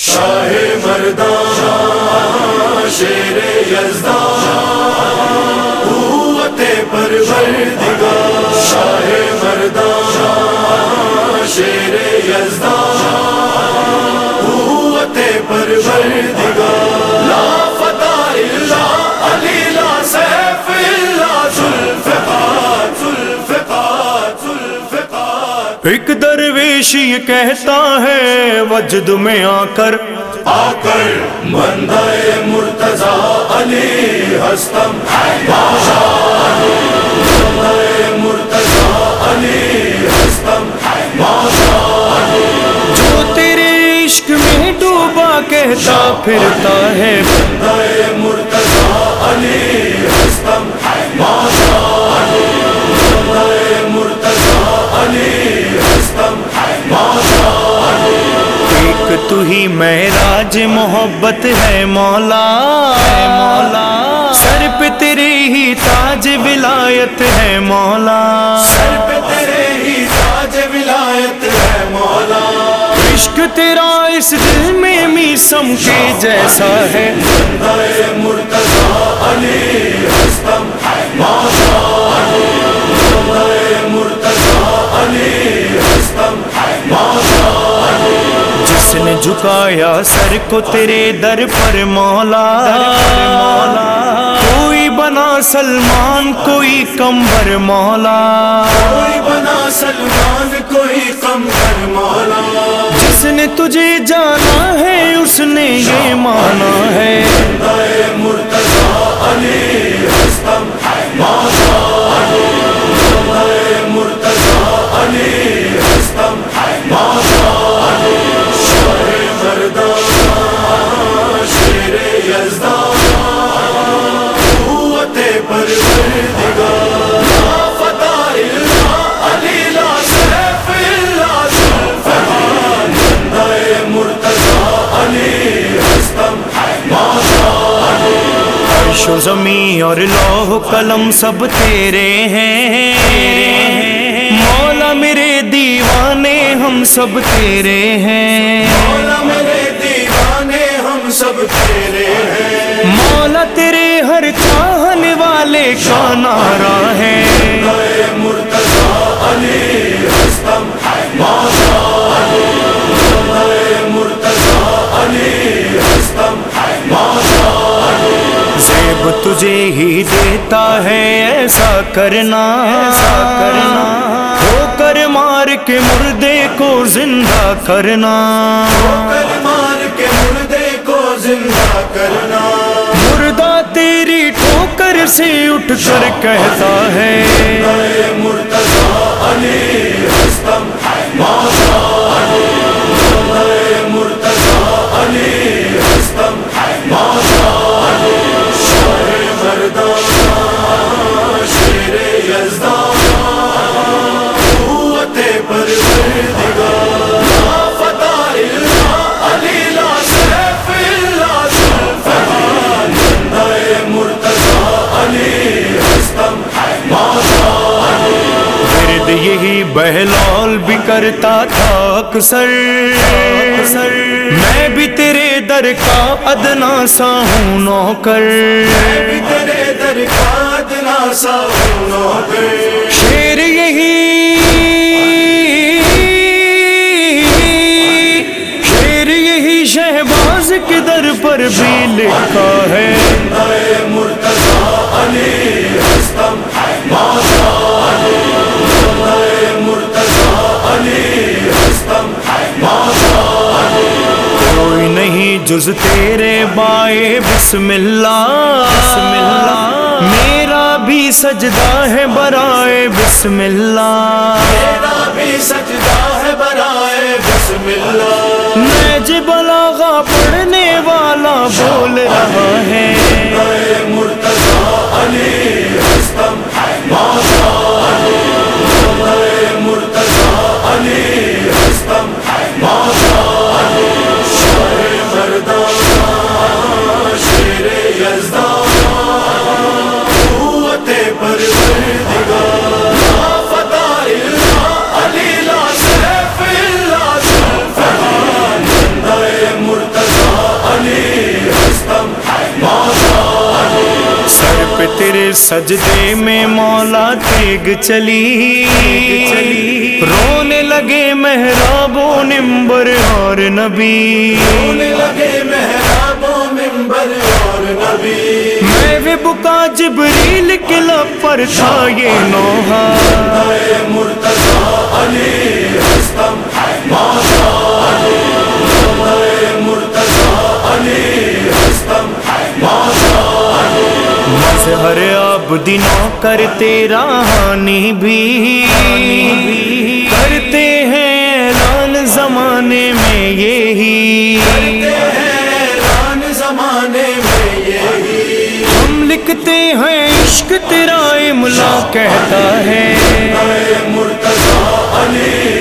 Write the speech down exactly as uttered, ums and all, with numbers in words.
شاہ مردان شیر یزدان قوت پروردگار شاہ مردان شیر یزدان قوت پروردگار لا فتح الا علی لا سیف الا ذوالفقار ذوالفقار ذوالفقار۔ ایک درویش یہ کہتا ہے وجد میں آ کر آ کر بندہ مرتضیٰ علی ہستم بادشاہ بندہ مرتضیٰ علی ہستم بادشاہ۔ جو تیرے عشق میں ڈوبا کہتا پھرتا ہے بندہ مرتضیٰ علی ہستم بادشاہ بندہ مرتضیٰ علی ہستم بادشاہ۔ ایک تو ہی معراج محبت ہے مولا مولا، سر پہ تیرے ہی تاج ولایت ہے مولا، سر پہ تیرے ہی تاج ولایت ہے مولا۔ عشق تیرا اس دل میں میسم کے جیسا ہے بندہ مرتضیٰ علی ہستم بادشاہ بندہ مرتضیٰ علی ہستم بادشاہ۔ جس نے جھکایا سر کو تیرے در پر مولا مولا، کوئی بنا سلمان کوئی کمبر مولا، کوئی بنا سلمان کوئی قمر مولا۔ جس نے تجھے جانا ہے اس نے یہ مانا ہے بندہ مرتضیٰ علی ہستم بادشاہ بندہ مرتضیٰ علی ہستم بادشاہ۔ شاہ مردان شیر یزدان قوت پروردگار لا فتح الا علی لا سیف الا ذوالفقار بندہ مرتضیٰ علی ہستم بادشاہ۔ عرش و زمین اور لوح قلم سب تیرے ہیں مولا، میرے دیوانے ہم سب تیرے ہیں مولا میرے دیوانے ہم سب تیرے ہیں۔ مولا تیرے ہر چاہنے والے کا نعرہ ہے بندہ مرتضیٰ علی ہستم بادشاہ بندہ مرتضیٰ علی ہستم بادشاہ۔ زیب تجھے ہی دیتا ہے ایسا کرنا ایسا کرنا، ہو کر مار کے مردے کو زندہ کرنا، کر مار کے مردے کو زندہ کرنا۔ مردہ تیری ٹھوکر سے اٹھ کر کہتا ہے بندہ مرتضیٰ علی ہستم بادشاہ بندہ مرتضیٰ علی ہستم بادشاہ۔ شاہ مردان شیر یزدان قوت پروردگار لا فتح الا علی لا سیف الا ذوالفقار بندہ مرتضیٰ علی ہستم بادشاہ۔ ورد یہی بہلول بھی کرتا تھا اکثر، میں بھی تیرے در کا ادنا سا ہوں نوکر، میں بھی تیرے در کا ادنا سا ہوں نوکر۔ شیر یہی شیر یہی شہباز کے در پر بھی لکھا ہے بندہ مرتضیٰ علی ہستم بادشاہ بندہ مرتضیٰ علی ہستم بادشاہ۔ کوئی نہیں جز تیرے بائے بسم اللہ بسم اللہ، میرا بھی سجدہ ہے برائے بسم اللہ، میرا بھی سجدہ ہے برائے بسم اللہ۔ نہج بلاغہ پڑھنے والا بول رہا ہے بندہ مرتضیٰ علی ہستم بادشاہ بندہ مرتضیٰ علی ہستم بادشاہ۔ شاہ مردان شیر یزدان قوت پروردگار لا فتح الا علی لا سیف الا ذوالفقار بندہ مرتضیٰ सजदे में मौला तेग चली रोने लगे महराबो निम्बर और नबी रोने लगे महराबो मिंबर और नबी मैं वे बुका जिब्रील के लब पर था ये नोहा मुर्तज़ा अली हस्तम माशा अली मुर्तज़ा अली हस्तम माशा मज़हर आबदी नौकर तेरा हानि भी करते हैं ऐलान जमाने में यही ऐलान जमाने में यही हम लिखते हैं इश्क तेरा इमला कहता है मुर्तज़ा अली